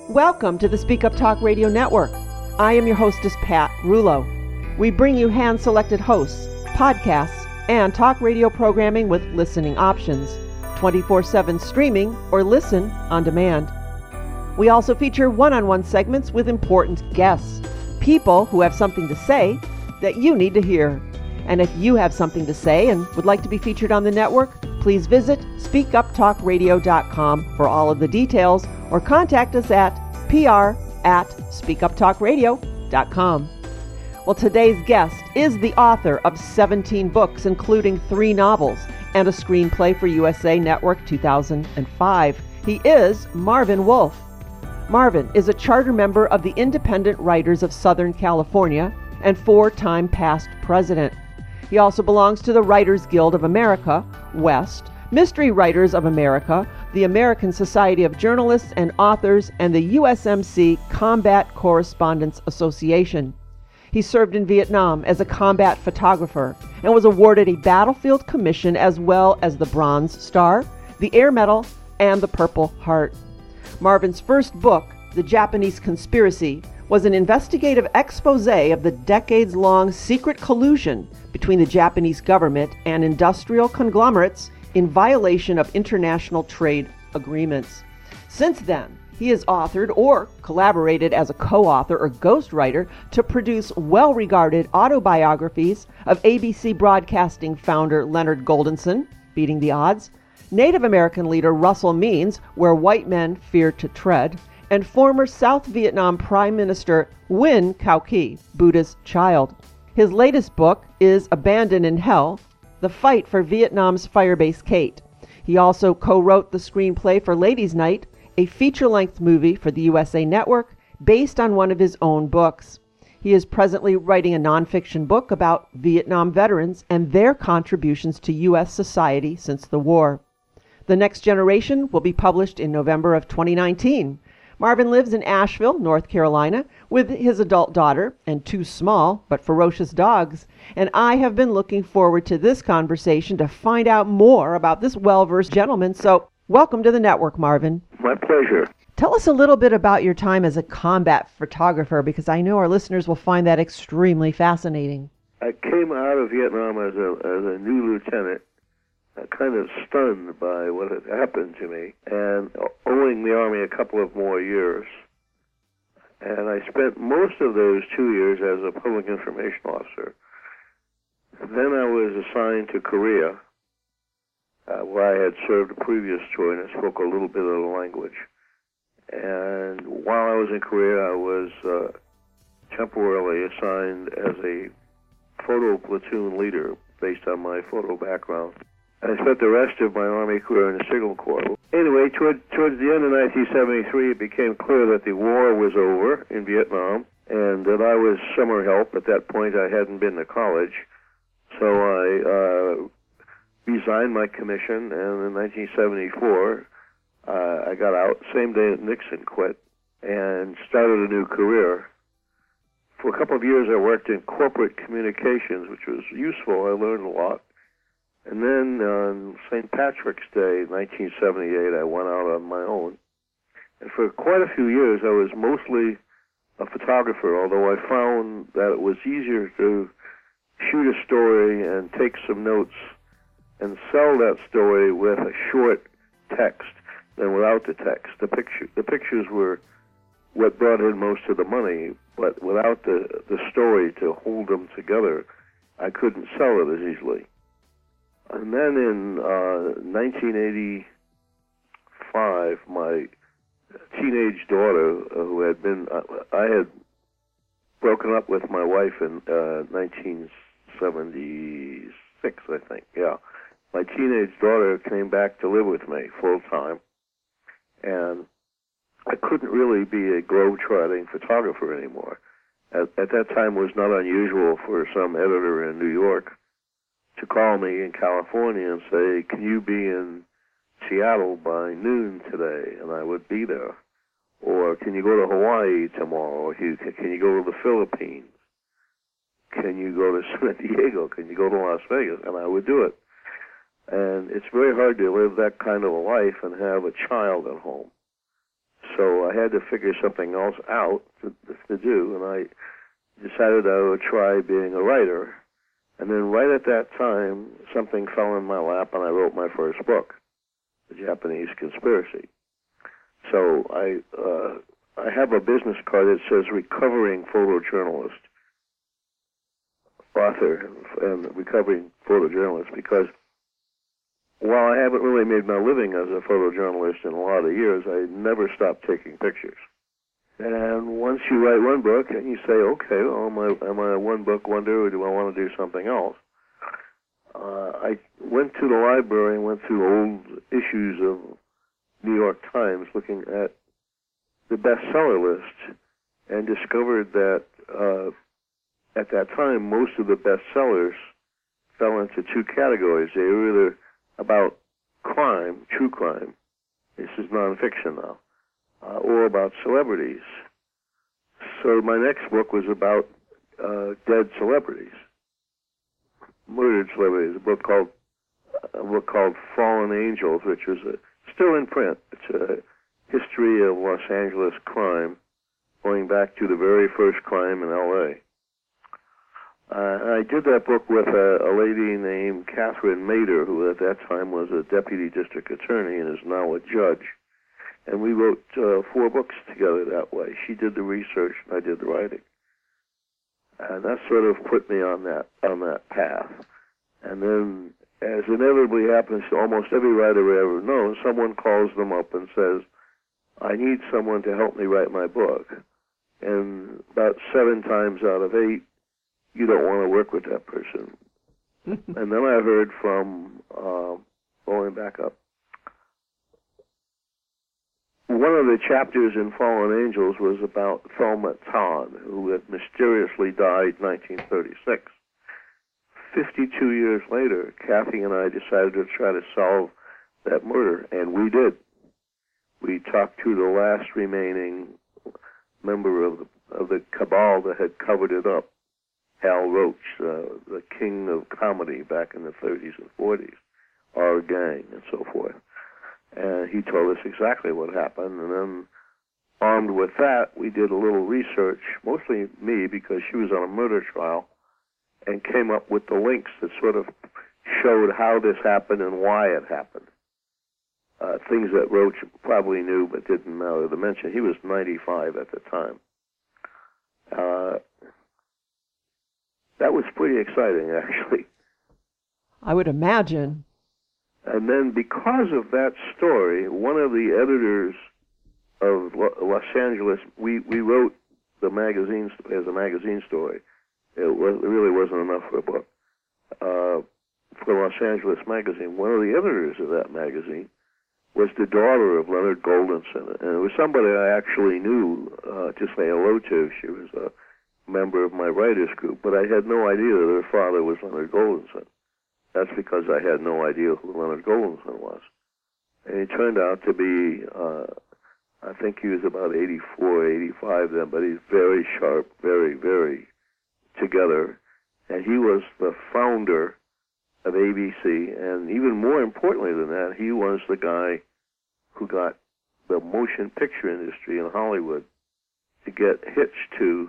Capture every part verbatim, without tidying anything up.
Welcome to the Speak Up Talk Radio Network. I am your hostess, Pat Rulo. We bring you hand-selected hosts, podcasts, and talk radio programming with listening options, twenty-four seven streaming or listen on demand. We also feature one-on-one segments with important guests, people who have something to say that you need to hear. And if you have something to say and would like to be featured on the network, please visit speak up talk radio dot com for all of the details or contact us at p r at speak up talk radio dot com. Well, today's guest is the author of seventeen books, including three novels and a screenplay for U S A Network two thousand five. He is Marvin Wolf. Marvin is a charter member of the Independent Writers of Southern California and four-time past president. He also belongs to the Writers Guild of America, West, Mystery Writers of America, the American Society of Journalists and Authors, and the U S M C Combat Correspondents Association. He served in Vietnam as a combat photographer and was awarded a Battlefield Commission as well as the Bronze Star, the Air Medal, and the Purple Heart. Marvin's first book, The Japanese Conspiracy, was an investigative expose of the decades-long secret collusion between the Japanese government and industrial conglomerates in violation of international trade agreements. Since then, he has authored or collaborated as a co-author or ghostwriter to produce well-regarded autobiographies of A B C Broadcasting founder Leonard Goldenson, Beating the Odds, Native American leader Russell Means, Where White Men Fear to Tread, and former South Vietnam Prime Minister Nguyen Cao Ky, Buddha's Child. His latest book is Abandoned in Hell, The Fight for Vietnam's Firebase Kate. He also co-wrote the screenplay for Ladies' Night, a feature-length movie for the U S A Network based on one of his own books. He is presently writing a nonfiction book about Vietnam veterans and their contributions to U S society since the war. The Next Generation will be published in November of twenty nineteen. Marvin lives in Asheville, North Carolina, with his adult daughter and two small but ferocious dogs. And I have been looking forward to this conversation to find out more about this well-versed gentleman. So welcome to the network, Marvin. My pleasure. Tell us a little bit about your time as a combat photographer, because I know our listeners will find that extremely fascinating. I came out of Vietnam as a, as a new lieutenant, uh, kind of stunned by what had happened to me, and owing the Army a couple of more years. And I spent most of those two years as a public information officer. Then I was assigned to Korea, uh, where I had served a previous tour and I spoke a little bit of the language. And while I was in Korea, I was uh, temporarily assigned as a photo platoon leader based on my photo background. I spent the rest of my Army career in the Signal Corps. Anyway, toward, towards the end of nineteen seventy-three, it became clear that the war was over in Vietnam and that I was summer help. At that point, I hadn't been to college. So I uh, resigned my commission, and in nineteen seventy-four, uh, I got out, same day that Nixon quit, and started a new career. For a couple of years, I worked in corporate communications, which was useful. I learned a lot. And then on Saint Patrick's Day, nineteen seventy-eight, I went out on my own. And for quite a few years, I was mostly a photographer, although I found that it was easier to shoot a story and take some notes and sell that story with a short text than without the text. The picture, the pictures were what brought in most of the money, but without the, the story to hold them together, I couldn't sell it as easily. And then in uh, nineteen eighty-five, my teenage daughter, uh, who had been, uh, I had broken up with my wife in uh, nineteen seventy-six, I think, yeah. My teenage daughter came back to live with me full time, and I couldn't really be a globe-trotting photographer anymore. At, at that time, it was not unusual for some editor in New York to call me in California and say, can you be in Seattle by noon today? And I would be there. Or can you go to Hawaii tomorrow? Or can you, can you go to the Philippines? Can you go to San Diego? Can you go to Las Vegas? And I would do it. And it's very hard to live that kind of a life and have a child at home. so I had to figure something else out to, to do, and I decided I would try being a writer. And then right at that time, something fell in my lap, and I wrote my first book, The Japanese Conspiracy. So I uh, I have a business card that says recovering photojournalist, author and recovering photojournalist, because while I haven't really made my living as a photojournalist in a lot of years, I never stopped taking pictures. And once you write one book and you say, okay, well, am I, am I a one-book wonder, or do I want to do something else? Uh, I went to the library and went through old issues of New York Times looking at the bestseller list and discovered that uh, at that time, most of the bestsellers fell into two categories. They were either about crime, true crime, this is nonfiction now, uh, or about celebrities. So my next book was about uh, dead celebrities, murdered celebrities. A book called a book called Fallen Angels, which is a, still in print. It's a history of Los Angeles crime, going back to the very first crime in L A Uh, I did that book with a, a lady named Catherine Mader, who at that time was a deputy district attorney and is now a judge. And we wrote uh, four books together that way. She did the research, and I did the writing. And that sort of put me on that on that path. And then, as inevitably happens to almost every writer I ever known, someone calls them up and says, I need someone to help me write my book. And about seven times out of eight, you don't want to work with that person. And then I heard from, uh, going back up, one of the chapters in Fallen Angels was about Thelma Todd, who had mysteriously died in nineteen thirty-six. fifty-two years later, Kathy and I decided to try to solve that murder, and we did. We talked to the last remaining member of the, of the cabal that had covered it up, Hal Roach, uh, the king of comedy back in the thirties and forties, our gang, and so forth. And he told us exactly what happened. And then, armed with that, we did a little research, mostly me, because she was on a murder trial, and came up with the links that sort of showed how this happened and why it happened. Uh, things that Roach probably knew but didn't matter to mention. He was ninety-five at the time. Uh, that was pretty exciting, actually. I would imagine. And then because of that story, one of the editors of Los Angeles, we, we wrote the magazine as a magazine story. It, was, it really wasn't enough for a book. Uh, for Los Angeles Magazine, one of the editors of that magazine was the daughter of Leonard Goldenson. And it was somebody I actually knew uh, to say hello to. She was a member of my writers group, but I had no idea that her father was Leonard Goldenson. That's because I had no idea who Leonard Goldenson was. And he turned out to be, uh, I think he was about eighty-four, eighty-five then, but he's very sharp, very, very together. And he was the founder of A B C, and even more importantly than that, he was the guy who got the motion picture industry in Hollywood to get hitched to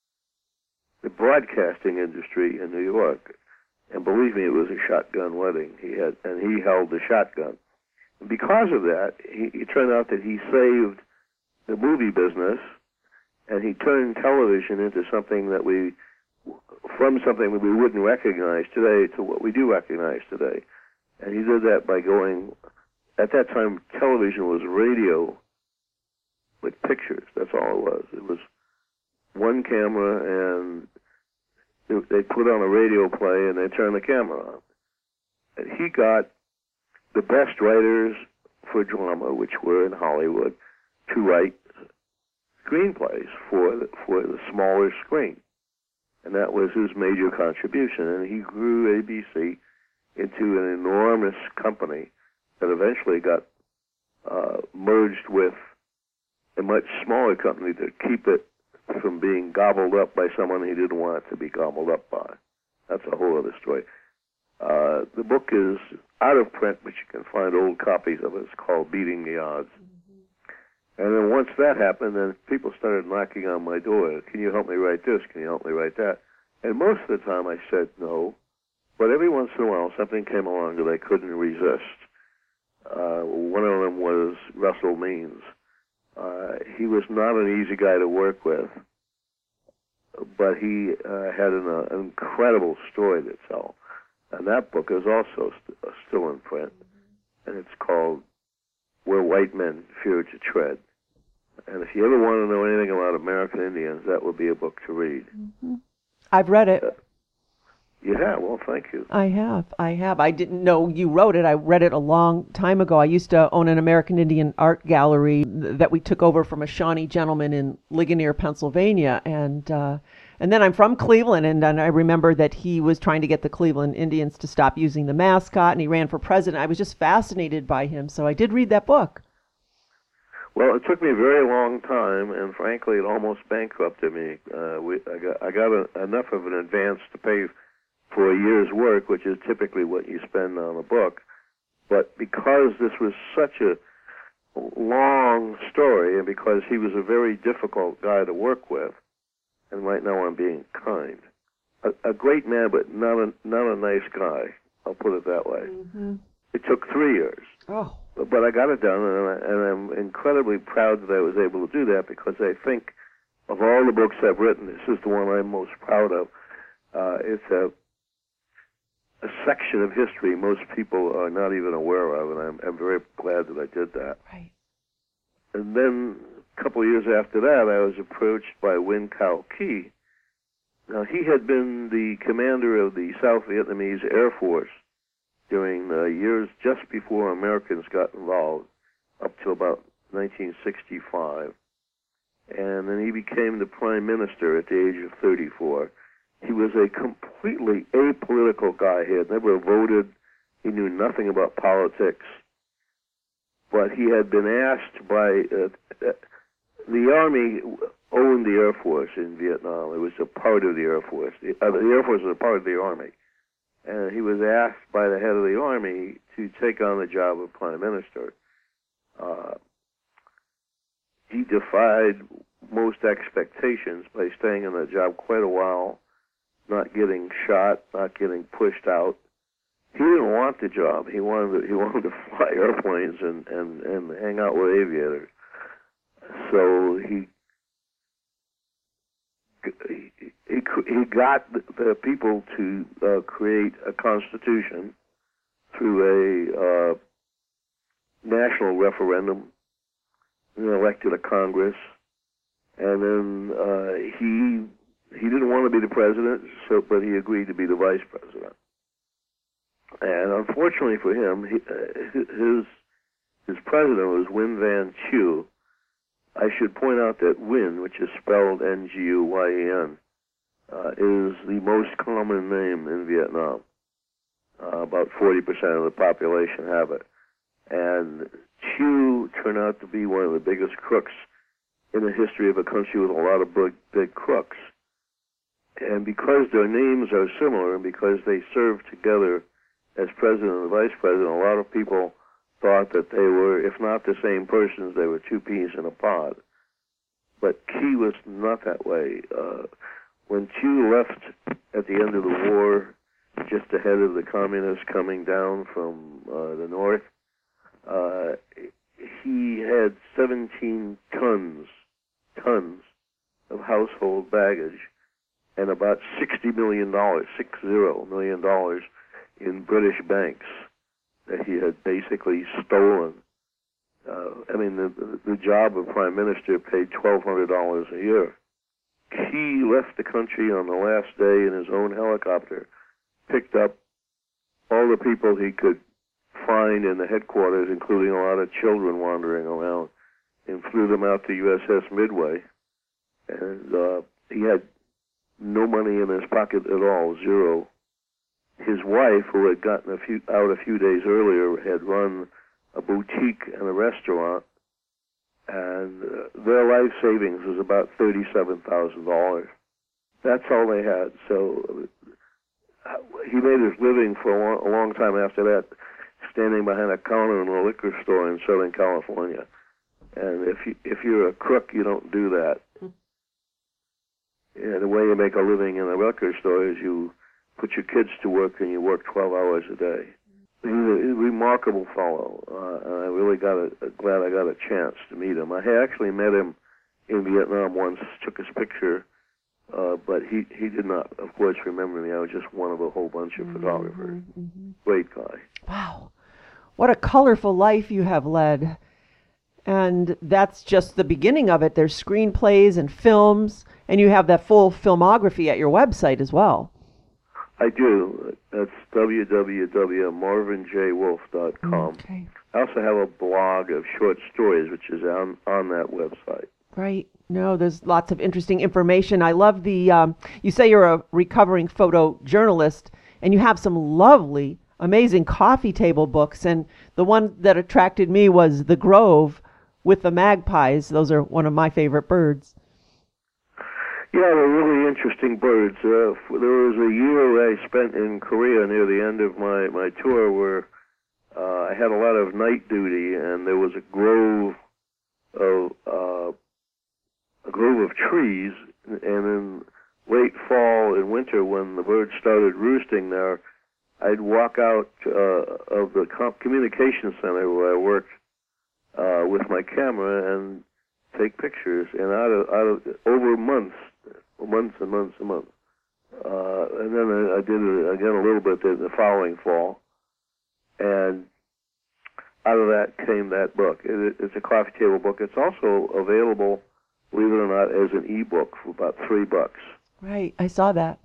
the broadcasting industry in New York. And believe me, it was a shotgun wedding. He had, and he held the shotgun. And because of that, he, it turned out that he saved the movie business, and he turned television into something that we, from something that we wouldn't recognize today to what we do recognize today. And he did that by going, at that time, television was radio with pictures. That's all it was. It was one camera, and they put on a radio play, and they turn the camera on. And he got the best writers for drama, which were in Hollywood, to write screenplays for the, for the smaller screen. And that was his major contribution. And he grew A B C into an enormous company that eventually got uh, merged with a much smaller company to keep it from being gobbled up by someone he didn't want it to be gobbled up by. That's a whole other story. Uh, the book is out of print, but you can find old copies of it. It's called Beating the Odds. Mm-hmm. And then once that happened, then people started knocking on my door. Can you help me write this? Can you help me write that? And most of the time I said no. But every once in a while something came along that I couldn't resist. Uh, one of them was Russell Means. Uh, he was not an easy guy to work with, but he uh, had an, uh, an incredible story to tell. And that book is also st- uh, still in print. And it's called Where White Men Fear to Tread. And if you ever want to know anything about American Indians, that would be a book to read. Mm-hmm. I've read it. Uh, you have? Well, thank you. I have. I have. I didn't know you wrote it. I read it a long time ago. I used to own an American Indian art gallery th- that we took over from a Shawnee gentleman in Ligonier, Pennsylvania. And uh, and then I'm from Cleveland, and, and I remember that he was trying to get the Cleveland Indians to stop using the mascot, and he ran for president. I was just fascinated by him, so I did read that book. Well, it took me a very long time, and frankly, it almost bankrupted me. Uh, we, I got, I got a, enough of an advance to pay for a year's work, which is typically what you spend on a book. But because this was such a long story, and because he was a very difficult guy to work with, and right now I'm being kind, a, a great man, but not a not a nice guy. I'll put it that way. Mm-hmm. It took three years. Oh. But I got it done, and, I, and I'm incredibly proud that I was able to do that, because I think of all the books I've written, this is the one I'm most proud of. Uh, it's a, a section of history most people are not even aware of, and I'm, I'm very glad that I did that. Right. And then a couple of years after that, I was approached by Win Cao Ki. Now, he had been the commander of the South Vietnamese Air Force during the years just before Americans got involved, up to about nineteen sixty-five. And then he became the prime minister at the age of thirty-four. He was a completely apolitical guy. He had never voted. He knew nothing about politics. But he had been asked by... Uh, uh, the Army owned the Air Force in Vietnam. It was a part of the Air Force. The, uh, the Air Force was a part of the Army. And he was asked by the head of the Army to take on the job of prime minister. Uh, he defied most expectations by staying in the job quite a while, not getting shot, not getting pushed out. He didn't want the job. He wanted to, he wanted to fly airplanes and, and, and hang out with aviators. So he he, he, he got the, the people to uh, create a constitution through a uh, national referendum, and elected a Congress, and then uh, he he didn't want to be the president, so but he agreed to be the vice president. And unfortunately for him, he, uh, his his president was Nguyen Van Thieu. I should point out that Nguyen, which is spelled N G U Y E N, uh, is the most common name in Vietnam. Uh, about forty percent of the population have it. And Thieu turned out to be one of the biggest crooks in the history of a country with a lot of big, big crooks. And because their names are similar, and because they served together as president and vice president, a lot of people thought that they were, if not the same persons, they were two peas in a pod. But Key was not that way. Uh, when Thieu left at the end of the war, just ahead of the communists coming down from uh, the north, uh, he had seventeen tons, tons of household baggage and about sixty million dollars, six zero million dollars in British banks that he had basically stolen. Uh, I mean, the, the job of prime minister paid twelve hundred dollars a year. He left the country on the last day in his own helicopter, picked up all the people he could find in the headquarters, including a lot of children wandering around, and flew them out to U S S Midway. And uh, he had no money in his pocket at all, zero. His wife, who had gotten a few, out a few days earlier, had run a boutique and a restaurant, and uh, their life savings was about thirty-seven thousand dollars. That's all they had. So uh, he made his living for a long, a long time after that, standing behind a counter in a liquor store in Southern California. And if you if you're a crook, you don't do that. Yeah, the way you make a living in a record store is you put your kids to work and you work twelve hours a day. He's a remarkable fellow, uh, and I really got a, glad I got a chance to meet him. I had actually met him in Vietnam once, took his picture, uh, but he, he did not, of course, remember me. I was just one of a whole bunch of mm-hmm, photographers. Mm-hmm. Great guy. Wow. What a colorful life you have led. And that's just the beginning of it. There's screenplays and films, and you have that full filmography at your website as well. I do. That's w w w dot marvin j wolf dot com. Okay. I also have a blog of short stories, which is on, on that website. Right. No, there's lots of interesting information. I love the, um, you say you're a recovering photojournalist, and you have some lovely, amazing coffee table books. And the one that attracted me was The Grove with the magpies. Those are one of my favorite birds. Yeah, they're really interesting birds. Uh, there was a year I spent in Korea near the end of my, my tour where uh, I had a lot of night duty, and there was a grove of uh, a grove of trees, and in late fall and winter when the birds started roosting there, I'd walk out uh, of the communication center where I worked uh, with my camera and take pictures, and out of, out of over months, months and months and months. Uh, and then I, I did it again a little bit in the following fall, and out of that came that book. It, it's a coffee table book. It's also available, believe it or not, as an e-book for about three bucks. Right, I saw that.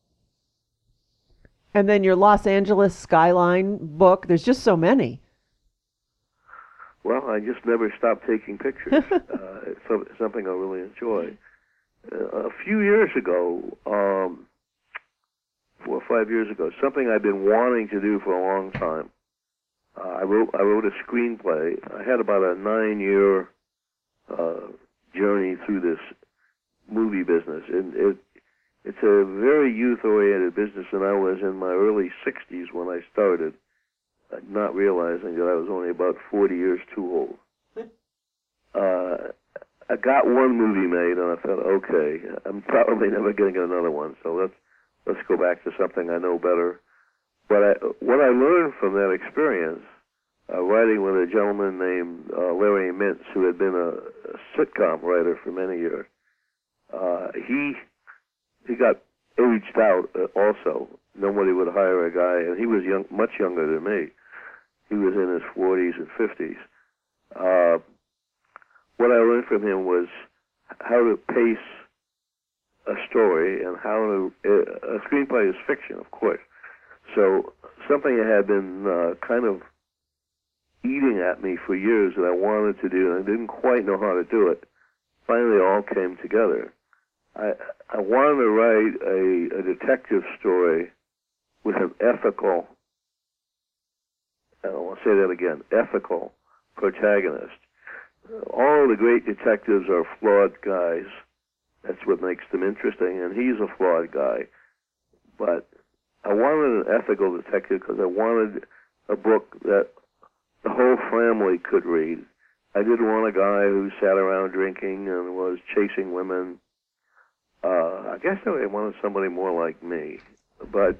And then your Los Angeles skyline book. There's just so many. Well, I just never stopped taking pictures. uh, it's, so, it's something I really enjoy. Uh, a few years ago, um, four or five years ago, something I've been wanting to do for a long time. Uh, I wrote I wrote a screenplay. I had about a nine-year uh, journey through this movie business, and it it's a very youth-oriented business. And I was in my early sixties when I started, not realizing that I was only about forty years too old. Uh, I got one movie made, and I thought, okay, I'm probably never going to get another one, so let's let's go back to something I know better. But I, what I learned from that experience, uh, writing with a gentleman named uh, Larry Mintz, who had been a, a sitcom writer for many years, uh, he he got aged out uh, also. Nobody would hire a guy, and he was young, much younger than me. He was in his forties and fifties. Uh, what I learned from him was how to pace a story and how to... Uh, a screenplay is fiction, of course. So something that had been uh, kind of eating at me for years that I wanted to do, and I didn't quite know how to do it, finally all came together. I, I wanted to write a, a detective story with an ethical, I want to say that again, ethical protagonist. All the great detectives are flawed guys. That's what makes them interesting, and he's a flawed guy. But I wanted an ethical detective because I wanted a book that the whole family could read. I didn't want a guy who sat around drinking and was chasing women. Uh, I guess I wanted somebody more like me, but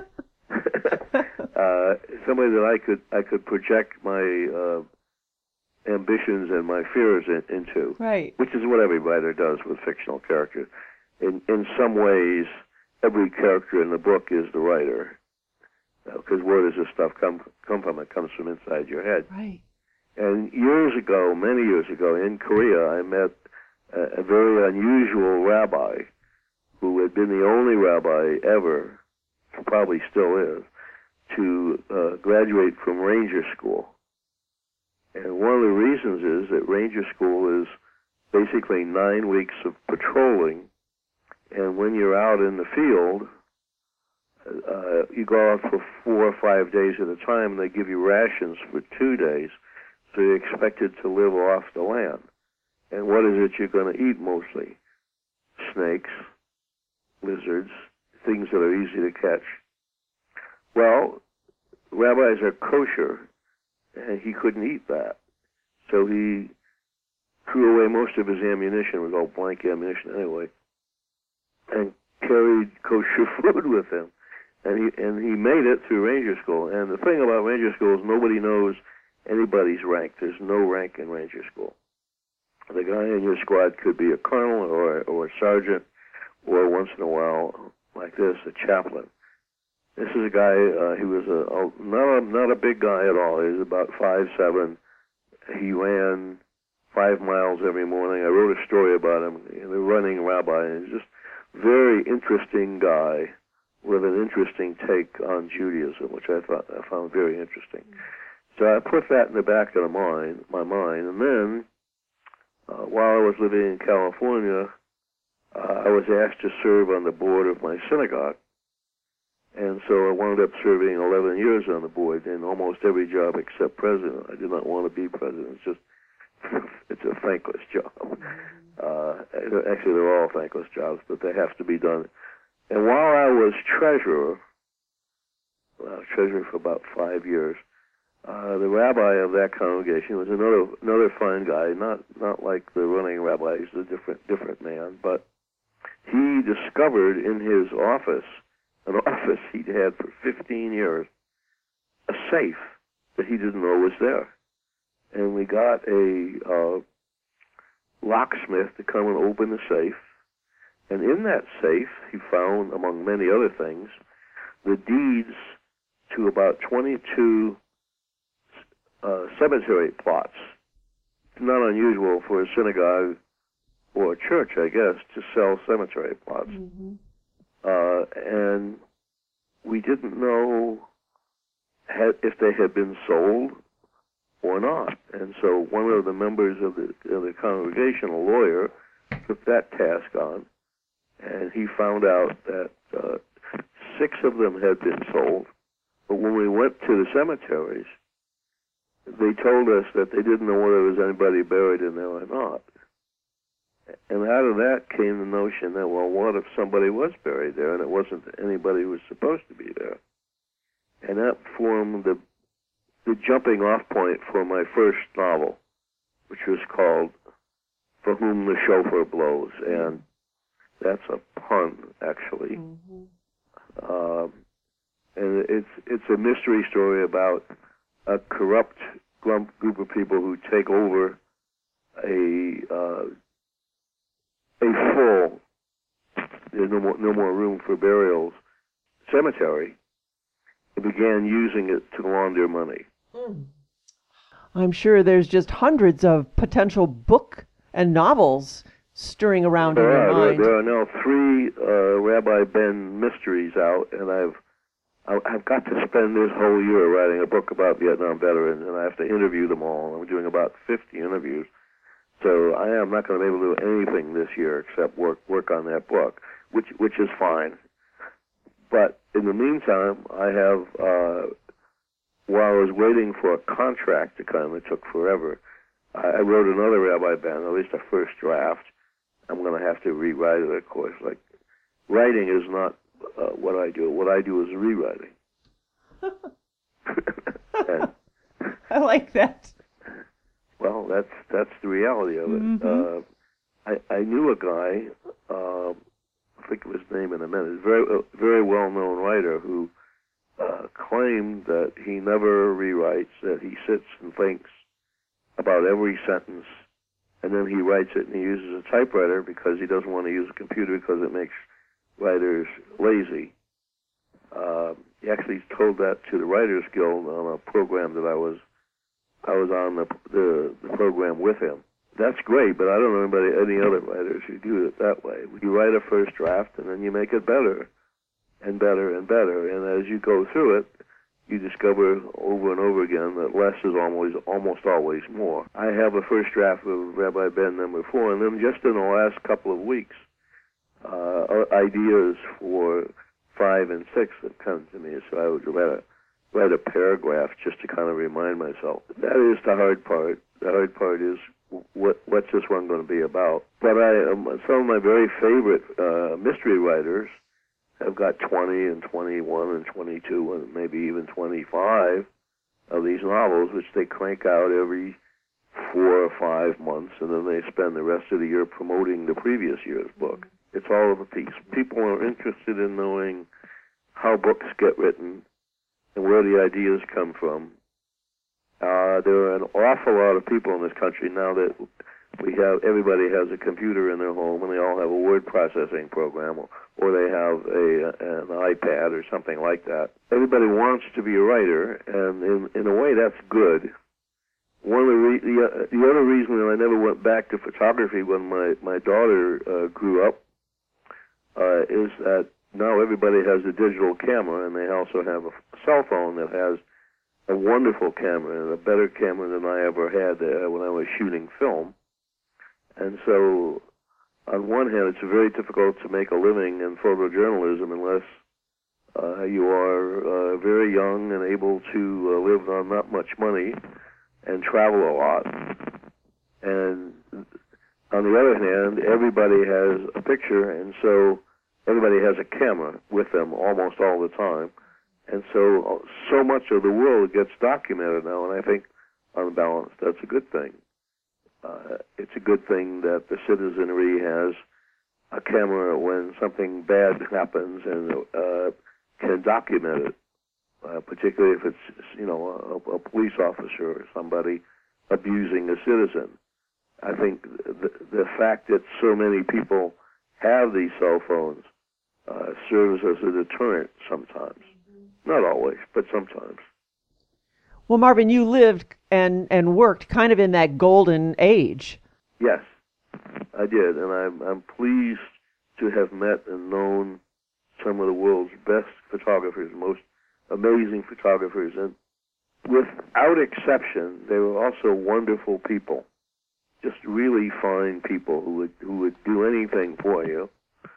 uh, somebody that I could I could project my uh, ambitions and my fears in, into, right? Which is what every writer does with fictional characters. In in some ways, every character in the book is the writer, because uh, where does this stuff come come from? It comes from inside your head. Right. And years ago, many years ago, in Korea, I met a, a very unusual rabbi who had been the only rabbi ever, probably still is, to uh, graduate from Ranger School. And one of the reasons is that Ranger School is basically nine weeks of patrolling, and when you're out in the field, uh, you go out for four or five days at a time, and they give you rations for two days, so you're expected to live off the land. And what is it you're going to eat mostly? Snakes, lizards, things that are easy to catch. Well, rabbis are kosher, and he couldn't eat that. So he threw away most of his ammunition. It was all blank ammunition anyway, and carried kosher food with him. And he and he made it through Ranger School. And the thing about Ranger School is nobody knows anybody's rank. There's no rank in Ranger School. The guy in your squad could be a colonel or or a sergeant, or once in a while, like this, a chaplain. This is a guy. Uh, he was a, a not a not a big guy at all. He was about five seven. He ran five miles every morning. I wrote a story about him. The running rabbi. He's just a very interesting guy with an interesting take on Judaism, which I thought I found very interesting. So I put that in the back of the mind, my mind, and then uh, while I was living in California, uh, I was asked to serve on the board of my synagogue, and so I wound up serving eleven years on the board in almost every job except president. I did not want to be president. It's just it's a thankless job. Uh, actually, they're all thankless jobs, but they have to be done. And while I was treasurer, well, treasurer for about five years, uh, the rabbi of that congregation was another another fine guy, not not like the running rabbi. He's a different different man, but he discovered in his office, an office he'd had for fifteen years, a safe that he didn't know was there. And we got a uh, locksmith to come and open the safe. And in that safe, he found, among many other things, the deeds to about twenty-two uh, cemetery plots. It's not unusual for a synagogue or a church, I guess, to sell cemetery plots. Mm-hmm. Uh, and we didn't know had, if they had been sold or not. And so one of the members of the, of the congregation, a lawyer, took that task on. And he found out that uh, six of them had been sold. But when we went to the cemeteries, they told us that they didn't know whether there was anybody buried in there or not. And out of that came the notion that, well, what if somebody was buried there and it wasn't anybody who was supposed to be there? And that formed the, the jumping off point for my first novel, which was called For Whom the Shofar Blows. And that's a pun, actually. Mm-hmm. Um, and it's it's a mystery story about a corrupt group of people who take over a uh, a full, there's no more, no more room for burials, cemetery, and began using it to launder money. Mm. I'm sure there's just hundreds of potential book and novels stirring around there in your are, mind. There, there are now three uh, Rabbi Ben mysteries out, and I've I've got to spend this whole year writing a book about Vietnam veterans, and I have to interview them all. I'm doing about fifty interviews, so I am not going to be able to do anything this year except work work on that book, which which is fine. But in the meantime, I have, uh, while I was waiting for a contract to come, it took forever. I, I wrote another Rabbi Ben, at least a first draft. I'm going to have to rewrite it, of course. Like, writing is not uh, what I do. What I do is rewriting. and, I like that. Well, that's that's the reality of it. Mm-hmm. Uh, I I knew a guy. Uh, I think of his name in a minute. Very uh, very well known writer who uh, claimed that he never rewrites. That he sits and thinks about every sentence. And then he writes it and he uses a typewriter because he doesn't want to use a computer because it makes writers lazy. Uh, he actually told that to the Writers Guild on a program that I was I was on the, the the program with him. That's great, but I don't know anybody, any other writers who do it that way. You write a first draft and then you make it better and better and better. And as you go through it, you discover over and over again that less is always, almost always more. I have a first draft of Rabbi Ben number four, and then just in the last couple of weeks, uh, ideas for five and six have come to me. So I would write a, write a paragraph just to kind of remind myself. That is the hard part. The hard part is what what's this one going to be about? But I, um, some of my very favorite uh, mystery writers have got twenty and twenty-one and twenty-two and maybe even twenty-five of these novels, which they crank out every four or five months, and then they spend the rest of the year promoting the previous year's book. It's all of a piece. People are interested in knowing how books get written and where the ideas come from. Uh, there are an awful lot of people in this country now that we have, everybody has a computer in their home, and they all have a word processing program, or, or they have a, an iPad or something like that. Everybody wants to be a writer, and in, in a way that's good. One of the, re- the, the other reason that I never went back to photography when my, my daughter uh, grew up uh, is that now everybody has a digital camera, and they also have a cell phone that has a wonderful camera, and a better camera than I ever had uh, when I was shooting film. And so, on one hand, it's very difficult to make a living in photojournalism unless uh, you are uh, very young and able to uh, live on not much money and travel a lot. And on the other hand, everybody has a picture, and so everybody has a camera with them almost all the time. And so, so much of the world gets documented now, and I think, on balance, that's a good thing. Uh, it's a good thing that the citizenry has a camera when something bad happens and uh, can document it, uh, particularly if it's, you know, a, a police officer or somebody abusing a citizen. I think the, the fact that so many people have these cell phones uh, serves as a deterrent sometimes. Not always, but sometimes. Well, Marvin, you lived and, and worked kind of in that golden age. Yes, I did, and I'm, I'm pleased to have met and known some of the world's best photographers, most amazing photographers, and without exception, they were also wonderful people, just really fine people who would who would do anything for you,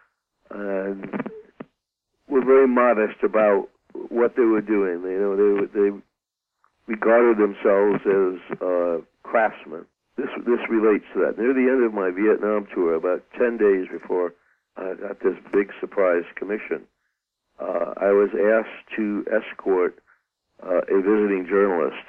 and were very modest about what they were doing. You know, they they regarded themselves as uh, craftsmen. This this relates to that. Near the end of my Vietnam tour, about ten days before I got this big surprise commission, uh, I was asked to escort uh, a visiting journalist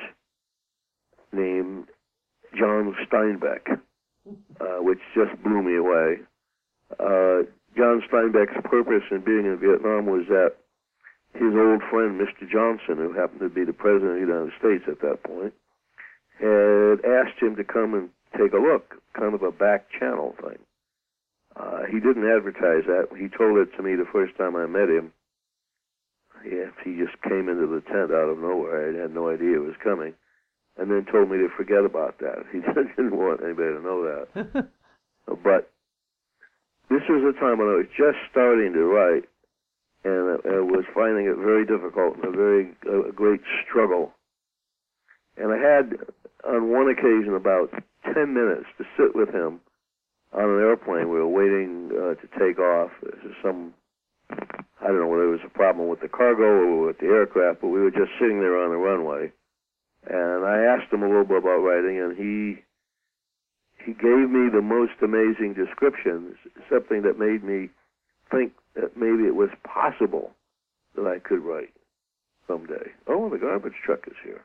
named John Steinbeck, uh, which just blew me away. Uh, John Steinbeck's purpose in being in Vietnam was that his old friend, Mister Johnson, who happened to be the President of the United States at that point, had asked him to come and take a look, kind of a back channel thing. Uh, he didn't advertise that. He told it to me the first time I met him. He, he just came into the tent out of nowhere. I had no idea it was coming. And then told me to forget about that. He didn't want anybody to know that. But this was a time when I was just starting to write, and I was finding it very difficult and a very a great struggle. And I had, on one occasion, about ten minutes to sit with him on an airplane. We were waiting uh, to take off. This is some, I don't know whether it was a problem with the cargo or with the aircraft, but we were just sitting there on the runway. And I asked him a little bit about writing, and he he gave me the most amazing descriptions, something that made me think that maybe it was possible that I could write someday. Oh, the garbage truck is here.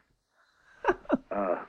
uh,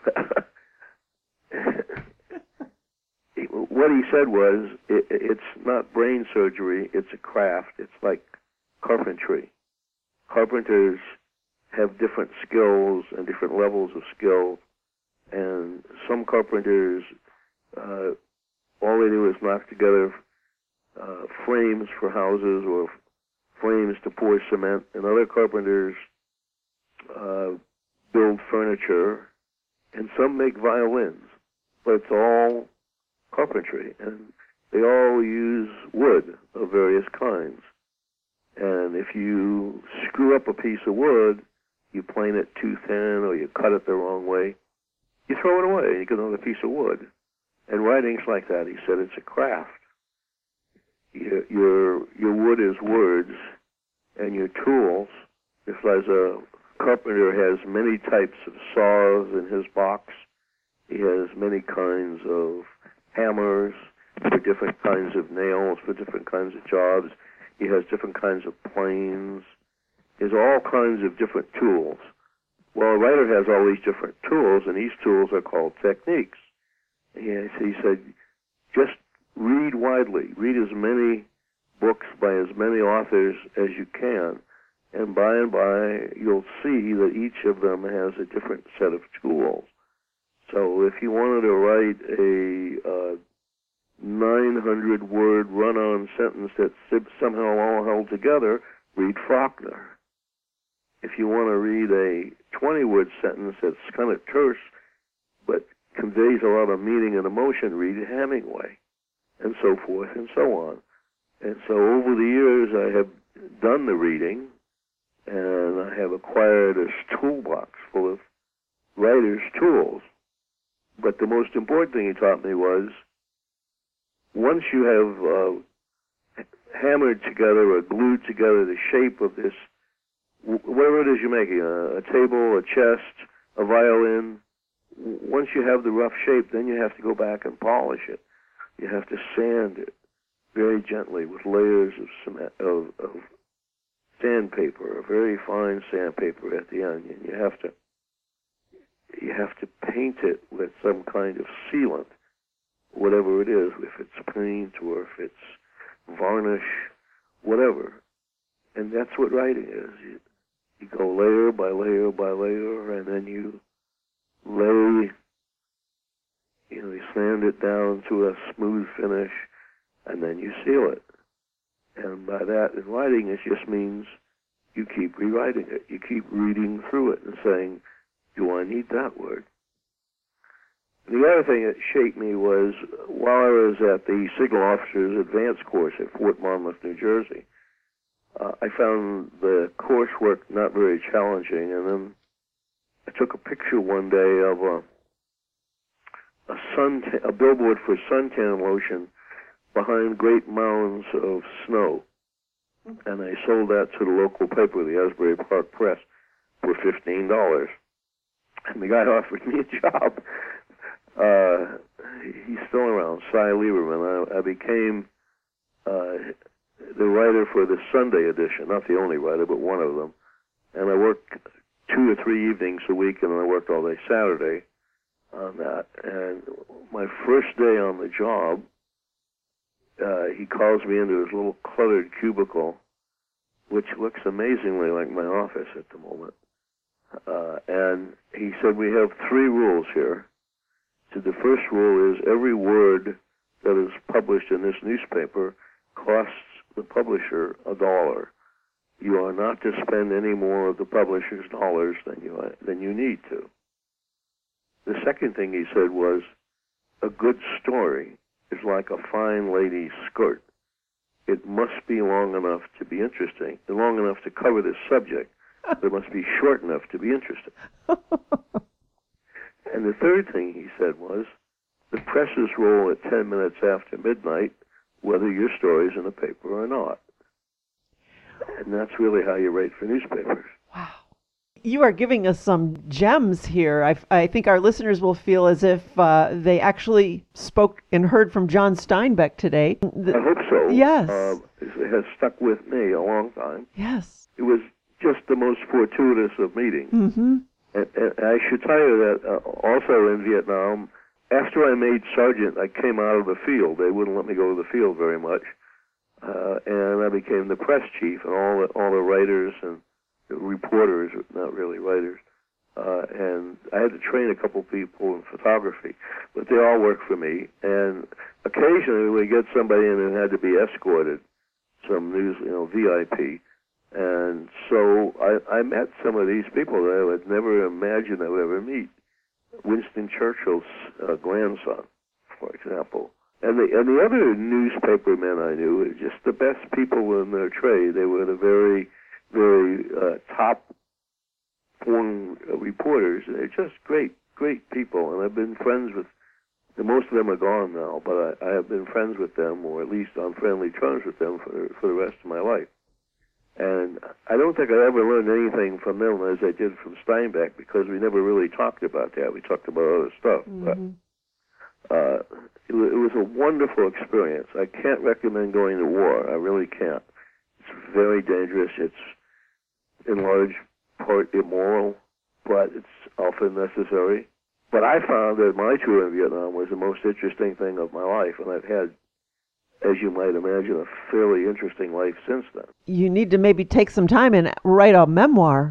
what he said was, it, it's not brain surgery, it's a craft. It's like carpentry. Carpenters have different skills and different levels of skill, and some carpenters, uh, all they do is knock together uh, frames for houses or frames to pour cement, and other carpenters uh, build furniture, and some make violins, but it's all carpentry, and they all use wood of various kinds. And if you screw up a piece of wood, you plane it too thin or you cut it the wrong way, you throw it away and you get another piece of wood. And writing's like that. He said it's a craft. Your, your, your wood is words, and your tools, just as a carpenter has many types of saws in his box, he has many kinds of hammers for different kinds of nails, for different kinds of jobs. He has different kinds of planes. He has all kinds of different tools. Well, a writer has all these different tools, and these tools are called techniques. He, he said, just read widely. Read as many books by as many authors as you can, and by and by you'll see that each of them has a different set of tools. So if you wanted to write a uh, nine hundred word run-on sentence that's somehow all held together, read Faulkner. If you want to read a twenty word sentence that's kind of terse but conveys a lot of meaning and emotion, read Hemingway, and so forth and so on. And so over the years I have done the reading, and I have acquired a toolbox full of writer's tools. But the most important thing he taught me was, once you have uh, hammered together or glued together the shape of this, whatever it is you're making, a, a table, a chest, a violin, once you have the rough shape, then you have to go back and polish it. You have to sand it very gently with layers of cement, of, of sandpaper, a very fine sandpaper at the end, and you have to you have to paint it with some kind of sealant, whatever it is, if it's paint or if it's varnish, whatever. And that's what writing is. You, you go layer by layer by layer, and then you lay, you know, you sand it down to a smooth finish, and then you seal it. And by that, in writing, it just means you keep rewriting it. You keep reading through it and saying, do I need that word? The other thing that shaped me was, while I was at the Signal Officers Advanced course at Fort Monmouth, New Jersey, uh, I found the coursework not very challenging, and then I took a picture one day of a a sun a billboard for suntan lotion behind great mounds of snow, and I sold that to the local paper, the Asbury Park Press, for fifteen dollars. And the guy offered me a job. Uh, he's still around, Cy Lieberman. I, I became uh, the writer for the Sunday edition, not the only writer, but one of them. And I worked two or three evenings a week, and then I worked all day Saturday on that. And my first day on the job, uh, he calls me into his little cluttered cubicle, which looks amazingly like my office at the moment. Uh, and he said, we have three rules here. So the first rule is every word that is published in this newspaper costs the publisher a dollar. You are not to spend any more of the publisher's dollars than you than you need to. The second thing he said was, a good story is like a fine lady's skirt. It must be long enough to be interesting, and long enough to cover this subject, but it must be short enough to be interesting. And the third thing he said was, the presses roll at ten minutes after midnight, whether your story's in a paper or not. And that's really how you write for newspapers. Wow. You are giving us some gems here. I, I think our listeners will feel as if uh, they actually spoke and heard from John Steinbeck today. The, I hope so. Yes. Uh, it has stuck with me a long time. Yes. It was just the most fortuitous of meetings. Mm-hmm. And, and I should tell you that uh, also in Vietnam, after I made sergeant, I came out of the field. They wouldn't let me go to the field very much. Uh, and I became the press chief, and all the, all the writers and the reporters, not really writers, uh, and I had to train a couple people in photography, but they all worked for me. And occasionally we get somebody in who had to be escorted, some news, you know, V I P. And so I, I met some of these people that I would never imagine I would ever meet. Winston Churchill's uh, grandson, for example. And the, and the other newspaper men I knew were just the best people in their trade. They were the very, very uh, top form reporters. They're just great, great people. And I've been friends with, the most of them are gone now, but I, I have been friends with them, or at least on friendly terms with them for, for the rest of my life. And I don't think I ever learned anything from them as I did from Steinbeck, because we never really talked about that. We talked about other stuff. Mm-hmm. But uh, it, it was a wonderful experience. I can't recommend going to war. I really can't. It's very dangerous. It's in large part immoral, but it's often necessary. But I found that my tour in Vietnam was the most interesting thing of my life, and I've had, as you might imagine, a fairly interesting life since then. You need to maybe take some time and write a memoir.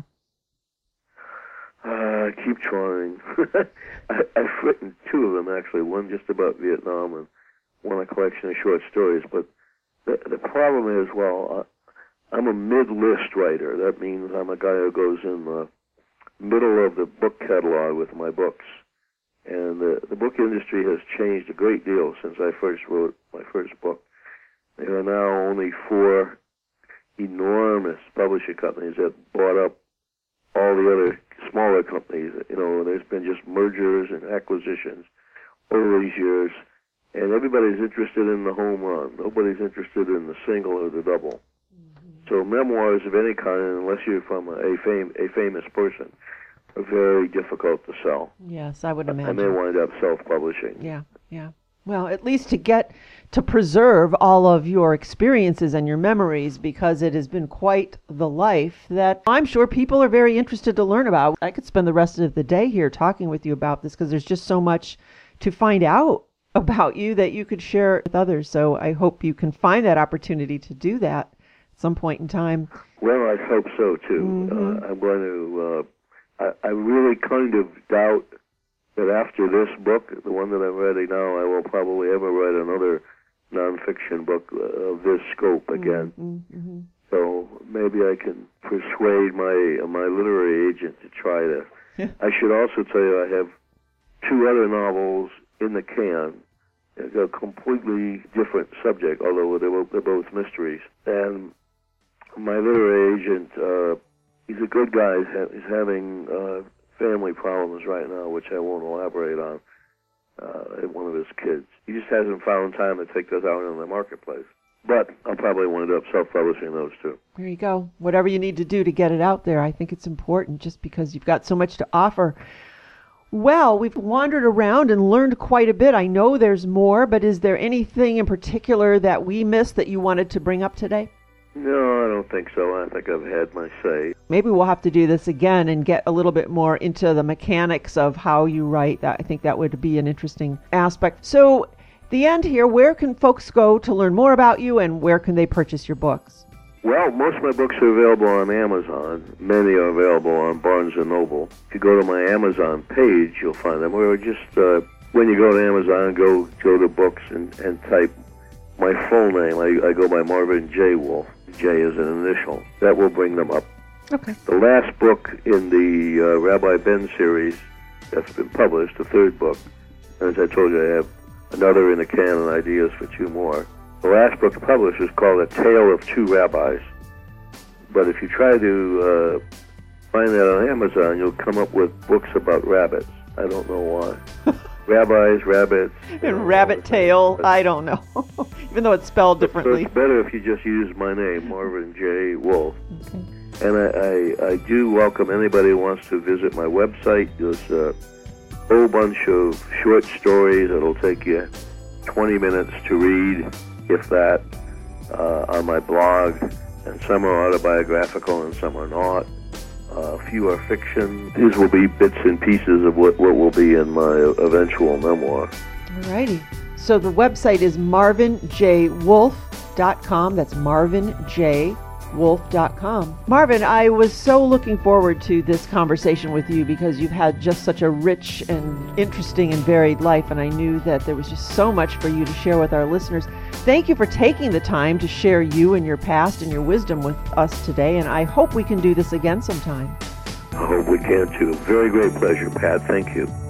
Uh, I keep trying. I, I've written two of them, actually, one just about Vietnam and one a collection of short stories. But the, the problem is, well, uh, I'm a mid-list writer. That means I'm a guy who goes in the middle of the book catalog with my books. And the, the book industry has changed a great deal since I first wrote my first book. There are now only four enormous publishing companies that bought up all the other smaller companies. You know, there's been just mergers and acquisitions over these years, and everybody's interested in the home run. Nobody's interested in the single or the double. Mm-hmm. So memoirs of any kind, unless you're from a, fam- a famous person, are very difficult to sell. Yes, I would imagine. And they wind up self-publishing. Yeah, yeah. Well, at least to get to preserve all of your experiences and your memories, because it has been quite the life that I'm sure people are very interested to learn about. I could spend the rest of the day here talking with you about this because there's just so much to find out about you that you could share with others. So I hope you can find that opportunity to do that at some point in time. Well, I hope so, too. Mm-hmm. Uh, I'm going to... Uh, I, I really kind of doubt that after this book, the one that I'm writing now, I will probably ever write another nonfiction book of this scope again. Mm-hmm. So maybe I can persuade my my literary agent to try to. Yeah. I should also tell you I have two other novels in the can. They're a completely different subject, although they're, they're both mysteries. And my literary agent, uh, he's a good guy. He's, ha- he's having uh, family problems right now, which I won't elaborate on, uh, one of his kids. He just hasn't found time to take those out in the marketplace. But I'll probably wind up self-publishing those too. There you go. Whatever you need to do to get it out there, I think it's important just because you've got so much to offer. Well, we've wandered around and learned quite a bit. I know there's more, but is there anything in particular that we missed that you wanted to bring up today? No, I don't think so. I think I've had my say. Maybe we'll have to do this again and get a little bit more into the mechanics of how you write. That I think that would be an interesting aspect. So, the end here, where can folks go to learn more about you, and where can they purchase your books? Well, most of my books are available on Amazon. Many are available on Barnes and Noble. If you go to my Amazon page, you'll find them. Or just, uh, when you go to Amazon, go, go to books and, and type my full name. I, I go by Marvin J. Wolf. J is an initial. That will bring them up. Okay. The last book in the uh, Rabbi Ben series that's been published, the third book, as I told you, I have another in the can and ideas for two more. The last book published is called A Tale of Two Rabbis. But if you try to uh, find that on Amazon, you'll come up with books about rabbits. I don't know why. Rabbis, rabbits. And rabbit tail, I don't know. Even though it's spelled differently. So it's better if you just use my name, Marvin J. Wolf. Okay. And I, I, I do welcome anybody who wants to visit my website. There's a whole bunch of short stories that'll take you twenty minutes to read, if that, uh, on my blog. And some are autobiographical and some are not. Uh, a few are fiction. These will be bits and pieces of what, what will be in my eventual memoir. Alrighty. So the website is marvin j wolf dot com. That's marvin j wolf dot com. Marvin, I was so looking forward to this conversation with you because you've had just such a rich and interesting and varied life, and I knew that there was just so much for you to share with our listeners. Thank you for taking the time to share you and your past and your wisdom with us today, and I hope we can do this again sometime. I hope we can too. Very great pleasure, Pat. Thank you.